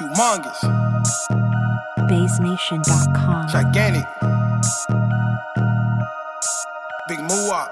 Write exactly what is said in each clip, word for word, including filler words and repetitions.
humongous. Bass Nation dot com. Gigantic. Big Moa.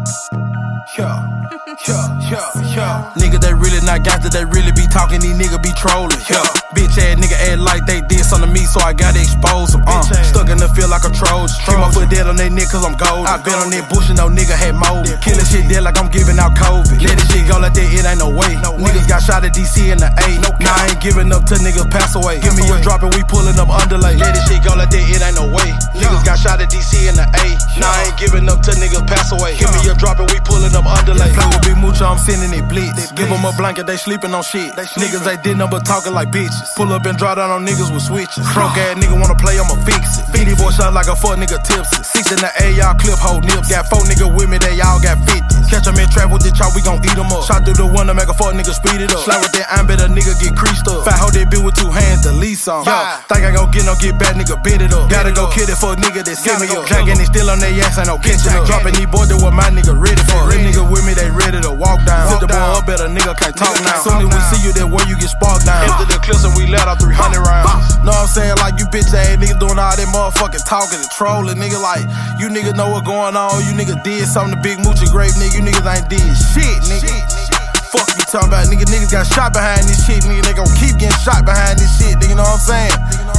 Yeah, yeah, yeah, yeah. Nigga, they really not got that, they really be talking, these niggas be trolling. Yeah, bitch ass nigga act like they did something to me, so I gotta expose them. Uh, stuck in the field like a Trojan. Keep my foot dead on they neck cause I'm golden. I been on that bush and no nigga had mold. Killing shit dead like I'm giving out COVID. Let this shit go like that, it ain't no way. Niggas got shot at D C in the A. Now I ain't giving up till niggas pass away. Give me a drop and we pulling up underlay. Let this shit go like that, it ain't no way. Niggas got shot at D C in the A. Now I ain't giving up till niggas pass away. Give me a drop and we pulling up underlay. Play with Big Mucho, I'm sending it blitz. Give them a blanket, they sleeping on shit. Niggas ain't did nothing but talking like bitches. Pull up and draw down on niggas with switches. Broke ass nigga wanna play, I'ma fix it. Fitty boy shot like a fuck nigga tipsy. Six in the A, y'all clip hold nips. Got four niggas with me, they all got fifties. Catch them in trap with the chop, we gon' eat them up. Shot through the one to make a fuck nigga speed it up. Slide with that iron, bet a nigga get creased up. Fat hold that bitch with two hands, the lease on. Yeah, think I gon' get no get back, nigga, bit it up. Gotta go kill it for a nigga that send me up. Dragging it still on their ass, ain't no catching up. Dropping these boys, that what my nigga ready for. Real nigga with me, they ready to walk down. Flip the boy up, bet a nigga can't talk now. Soon as we see you, that where you get sparked down. After the clips and we let out three hundred rounds. Know what I'm saying? Like you bitch ass niggas doing all that motherfucking talking and trolling, nigga. Like you niggas know what going on. You niggas did something to Big Moochie Grape, nigga. You niggas ain't did shit, nigga. Fuck you talking about, nigga. Niggas got shot behind this shit, nigga. They gon' keep getting shot behind this shit, nigga. Know what I'm saying?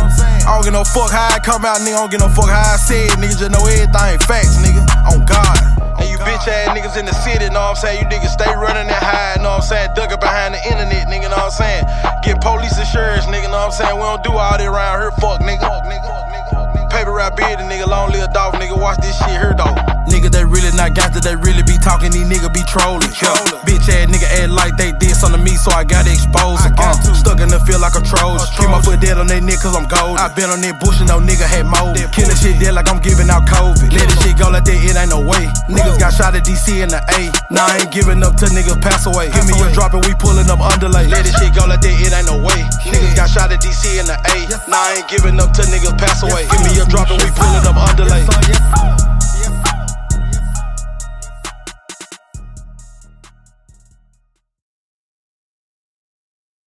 I don't get no fuck how I come out, nigga. I don't get no fuck how I say it, nigga. Just know everything facts, nigga. On God. And you bitch ass niggas in the city, know what I'm saying? You niggas stay running and hide, know what I'm saying? Dug up behind the internet, nigga, know what I'm saying? Get police insurance, nigga, know what I'm saying? We don't do all that around here, fuck, nigga. Fuck, nigga. Paper rap beard, nigga, long live Dolph, nigga. Watch this shit here, though. Nigga, they really not got that, they really be talking, these niggas be trolling. Yeah. Bitch ass nigga act like they did something to me, so I gotta expose them. Uh, stuck in the field like a Trojan. Keep my foot dead on their neck cause I'm golden. I been on that bush and no nigga had mold. Killing shit dead like I'm giving out COVID. Let this shit go like that, it ain't no way. Niggas got shot at D C in the A. Now I ain't giving up till niggas pass away. Give me a drop and we pulling up underlay. Let this shit go like that, it ain't no way. Niggas got shot at D C in the A. Now I ain't giving up till niggas pass away. Give me a drop and we pulling up underlay.